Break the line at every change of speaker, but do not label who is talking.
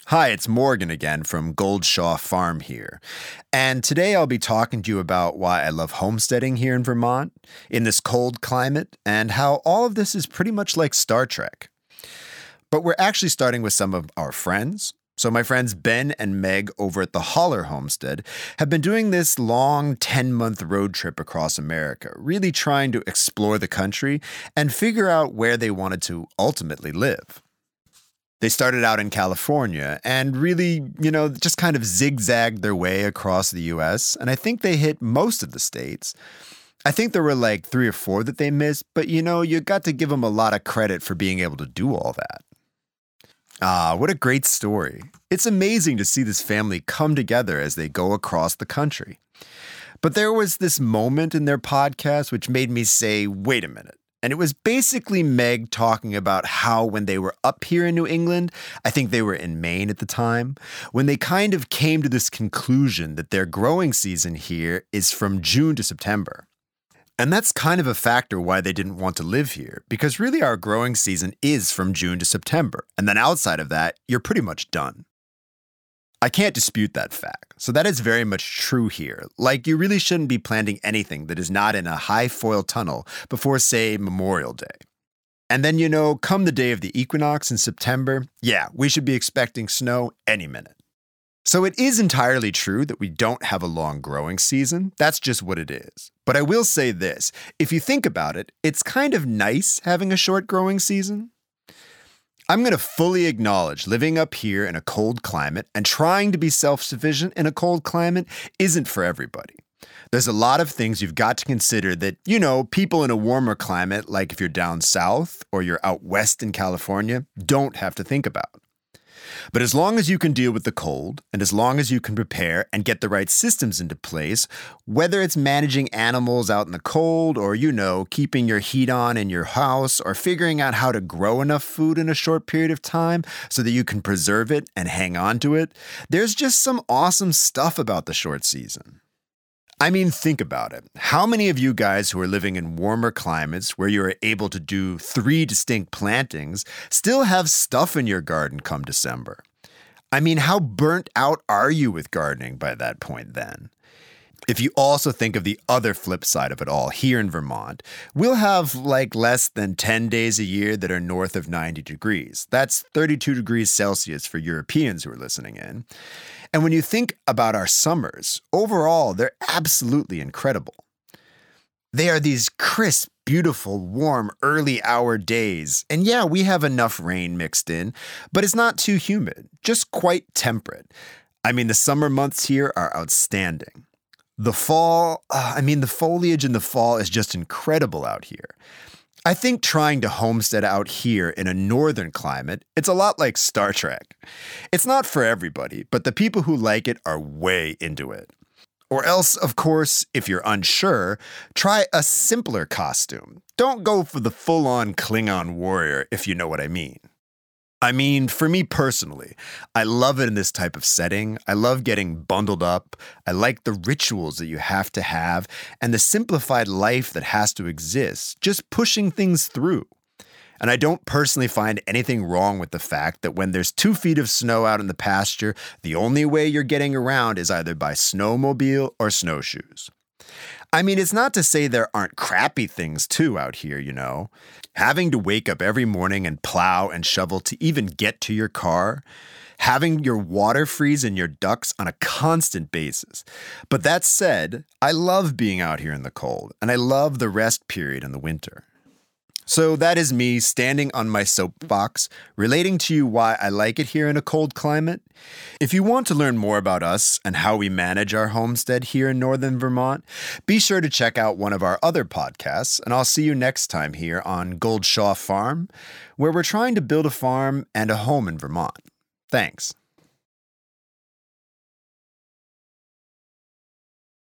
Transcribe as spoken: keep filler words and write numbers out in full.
Hi, it's Morgan again from Goldshaw Farm here. And today I'll be talking to you about why I love homesteading here in Vermont, in this cold climate, and how all of this is pretty much like Star Trek. But we're actually starting with some of our friends. So my friends Ben and Meg over at the Holler Homestead have been doing this long ten-month road trip across America, really trying to explore the country and figure out where they wanted to ultimately live. They started out in California and really, you know, just kind of zigzagged their way across the U S, and I think they hit most of the states. I think there were like three or four that they missed, but you know, you got to give them a lot of credit for being able to do all that. Ah, what a great story. It's amazing to see this family come together as they go across the country. But there was this moment in their podcast which made me say, wait a minute. And it was basically Meg talking about how when they were up here in New England, I think they were in Maine at the time, when they kind of came to this conclusion that their growing season here is from June to September. And that's kind of a factor why they didn't want to live here, because really our growing season is from June to September. And then outside of that, you're pretty much done. I can't dispute that fact. So that is very much true here. Like, you really shouldn't be planting anything that is not in a high foil tunnel before, say, Memorial Day. And then, you know, come the day of the equinox in September, yeah, we should be expecting snow any minute. So it is entirely true that we don't have a long growing season. That's just what it is. But I will say this, if you think about it, it's kind of nice having a short growing season. I'm going to fully acknowledge living up here in a cold climate and trying to be self-sufficient in a cold climate isn't for everybody. There's a lot of things you've got to consider that, you know, people in a warmer climate, like if you're down south or you're out west in California, don't have to think about. But as long as you can deal with the cold, and as long as you can prepare and get the right systems into place, whether it's managing animals out in the cold, or, you know, keeping your heat on in your house, or figuring out how to grow enough food in a short period of time so that you can preserve it and hang on to it, there's just some awesome stuff about the short season. I mean, think about it. How many of you guys who are living in warmer climates where you are able to do three distinct plantings still have stuff in your garden come December? I mean, how burnt out are you with gardening by that point then? If you also think of the other flip side of it all, here in Vermont, we'll have like less than ten days a year that are north of ninety degrees. That's thirty-two degrees Celsius for Europeans who are listening in. And when you think about our summers, overall, they're absolutely incredible. They are these crisp, beautiful, warm, early hour days. And yeah, we have enough rain mixed in, but it's not too humid, just quite temperate. I mean, the summer months here are outstanding. The fall, uh, I mean, the foliage in the fall is just incredible out here. I think trying to homestead out here in a northern climate, it's a lot like Star Trek. It's not for everybody, but the people who like it are way into it. Or else, of course, if you're unsure, try a simpler costume. Don't go for the full-on Klingon warrior, if you know what I mean. I mean, for me personally, I love it in this type of setting. I love getting bundled up. I like the rituals that you have to have and the simplified life that has to exist, just pushing things through. And I don't personally find anything wrong with the fact that when there's two feet of snow out in the pasture, the only way you're getting around is either by snowmobile or snowshoes. I mean, it's not to say there aren't crappy things too out here, you know. Having to wake up every morning and plow and shovel to even get to your car. Having your water freeze in your ducts on a constant basis. But that said, I love being out here in the cold, and I love the rest period in the winter. So that is me standing on my soapbox, relating to you why I like it here in a cold climate. If you want to learn more about us and how we manage our homestead here in northern Vermont, be sure to check out one of our other podcasts, and I'll see you next time here on Goldshaw Farm, where we're trying to build a farm and a home in Vermont. Thanks.